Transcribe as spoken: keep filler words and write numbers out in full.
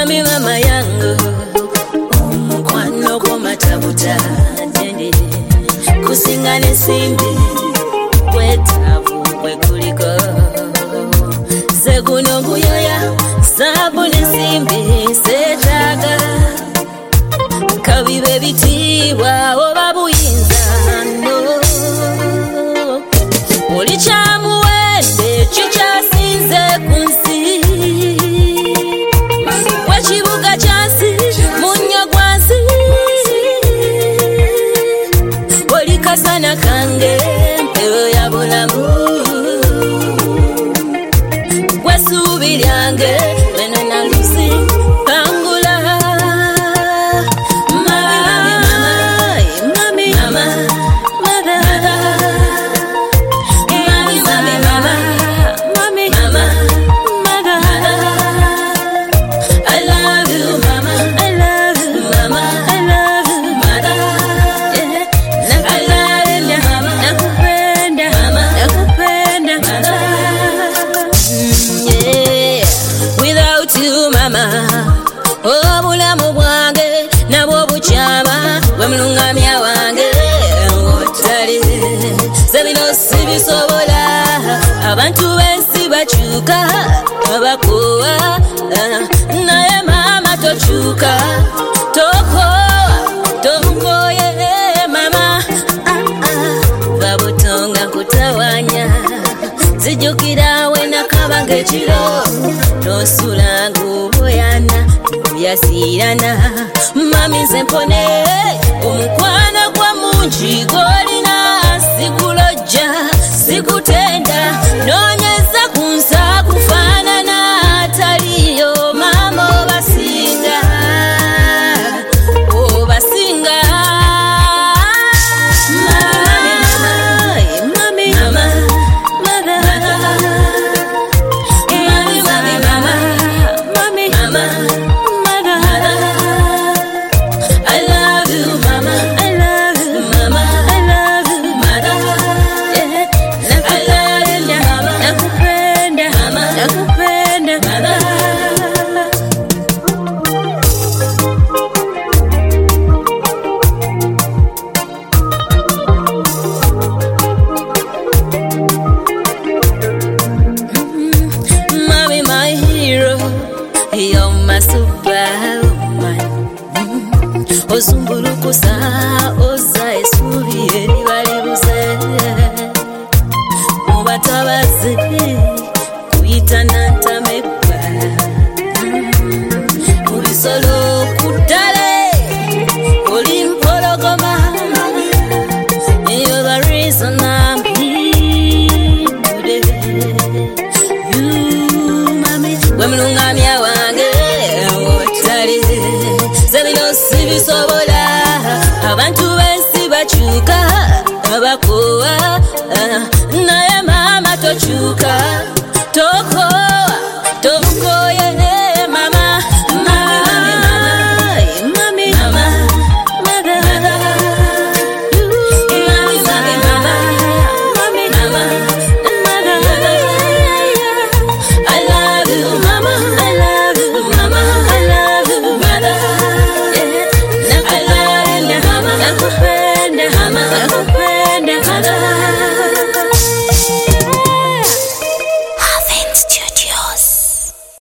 Mami mama yangu omukwano komatabuta dende kusingane simbi kwetabu kwekuliko seguno guyoya sabune simbi setaga kabibe bitibwa oba buyinza no oli kyamuwende kikyasinze kunsi wakibuga kyansi munnyo gwansi oli kasana kange mpewo ya bulamu gwesuubi lyange leno nalusi pangula obulamu bwange nabwo bukyama bwemulungamya wange otali sebino sibisobola abantu bensi bakyuka abakowa naye mama tokyuka tokowa tonkoye mama babutonga kutawanya zijukira wena kabanga ekiro nosulanga oboyana yasirana mami nze mpone omukwano gwa mungi golina sikulojja sikutenda nonyeza kunsa kufaanana ataliyo mama obasinga obasinga you're my superwoman. Ozumbulukusa oza esubi eribalibuze mubatabazi kuyita nantamebwa kubisolo kutale oli mpologoma. You're the reason I'm here today. You mami wemulungamya wange otali sebino sibisobola abantu bensi bakyuka abakowa naye mama tokyuka toko